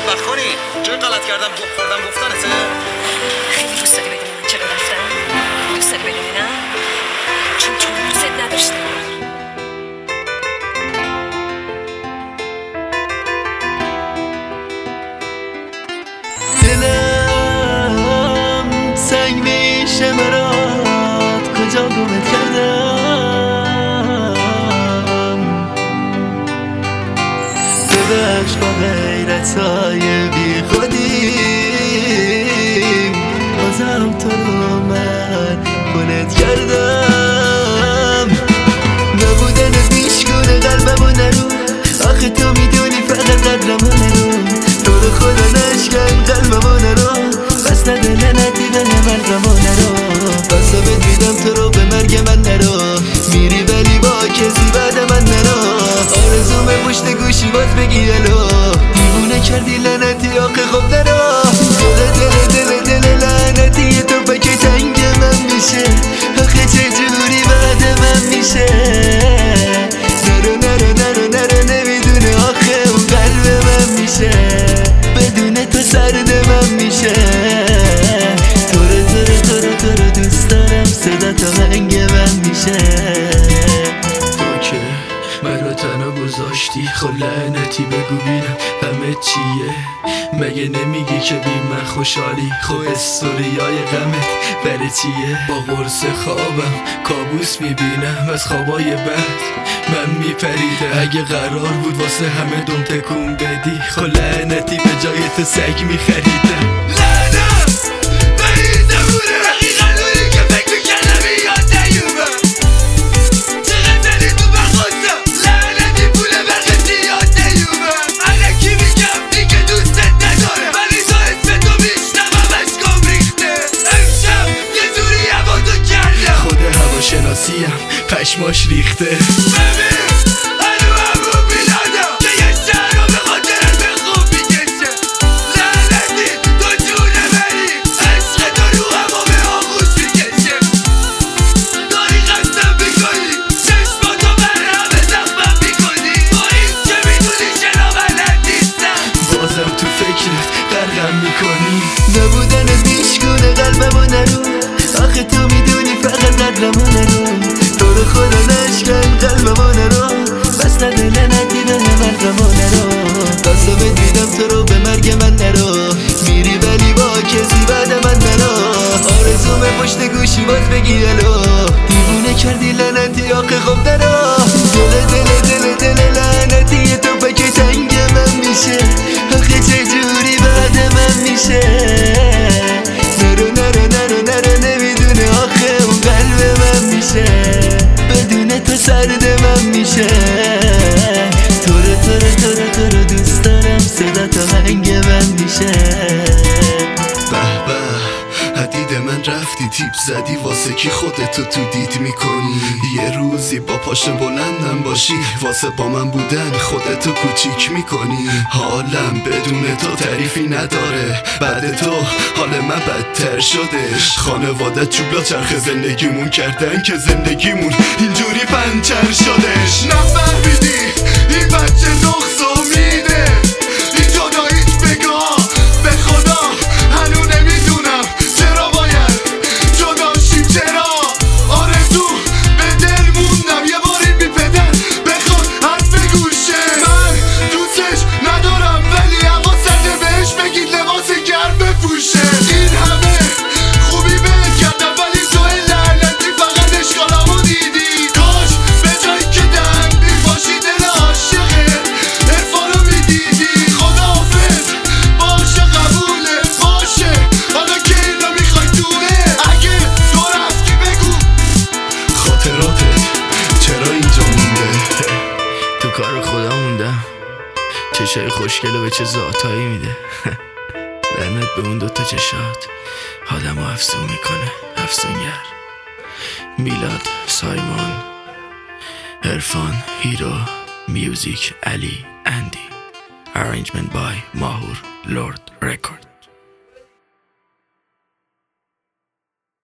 وقت کنی جای غلط کردم خوردم گفتنته. خیلی دوست داری بدونی من چرا رفتم؟ دوست داری بدونی نه؟ چون تو دوست نداشتم. دلم سنگ میشه برات کجا گمت کردم. ببخش با غیرتای بی خودی بازم تو رو من خونت کردم. نبودنت میشکونه قلبمو نرو، آخه تو میدونی فقط قدرمو نرو. تو رو خدا نشکن قلبمو نرو، پس نده لعنتی به مرگمو نرو. قسمت میدم تو رو به مرگ من نرو، میری ولی با کسی بعد من نرو. آرزومه پشت گوشی باز بگی الو، دیوونه کردی لعنتی آخه خب نرو. دل لعنتی تو بگی تنگ من میشه، آخه چجوری بعد من میشه. نرو نمیدونه آخه اون قلب من میشه، بدون تو سرد من میشه. تو رو دوست دارم، صدا تا هنگ من میشه. تو که منو تنها گذاشتی، خب لعنتی بگو بینم همه چیه. مگه نمیگی که بی من خوشحالی؟ خب استوریای غمت برای چیه؟ با قرص خوابم کابوس میبینم، از خوابای بد من میپریدم. اگه قرار بود واسه همه دم تکون بدی، خب لعنتی به جای تو سگ میخریدم. شناسیم پشماش ریخته. ببین همو بیلادم یه شهرها به خاطرت به خوب میکشه. لعنتی تو جونه بری، عشق تو رو همو به آغوش میکشه. داری قسم میکنی چشماتو بر همه زخمم میکنی، با این که میدونی چرا بلد نیستم، بازم تو فکرت غرقم میکنی. نبودنت میشکونه قلبمو نرو، آخه تو میدونی فقط قدرمو نرو. تو رو خدا نشکن قلبمو نرو، پس نده لعنتی به مرگمو نرو. قسمت میدم تو رو به مرگ من نرو، میری ولی با کسی بعد من نرو. آرزومه پشت گوشی باز بگی الو، دیوونه کردی لعنتی آخه خب نرو. دل لعنتی تو بگی تنگ من میشه، آخه چجوری بعد من میشه. نرو نمیدونه آخه اون قلب من میشه، بدون تو سرد من میشه. تو رو دوست دارم، صدا تا هنگ من میشه. به به حدید من رفتی، تیپ زدی واسه کی خودتو تو دید میکنی. یه روزی با پاش بلندم باشی، واسه با من بودن خودتو کوچیک میکنی. حالم بدون تو تعریفی نداره، بعد تو حال من بدتر شدش. خانواده چوبلا چرخ زندگیمون کردن که زندگیمون اینجوری پنچر شدش. نفهمیدی این بچه نقص امیده، این جداییت بگاه به خدا هنو نمیدونم چرا باید جداشیم. چرا آرزو به دل موندم یه باری بی پدر بخواد حرف گوشه. من دوستش ندارم ولی حواست بهش بگید لباس گرم بپوشه. این همه خوبی بهت کردم ولی تو لعنتی فقط اشکالامو دیدی. کاش به جایی که دهن میپاشی دل عاشقه عرفانو میدیدی. خداحافظ باشه قبوله باشه، حالا که اینو میخوای دونه. اگه تو رفتی بگو خاطراتت چرا اینجا مونده. تو کار خدا موندم، چشای خوشگلو به چه ذاتایی میده. لعنت به اون دوتا چشات، آدمو افسون میکنه افسونگر. میلاد، سایمون، عرفان، هیرو، میوزیک، علی، اندی. Arrangement by Mahur Lord Record.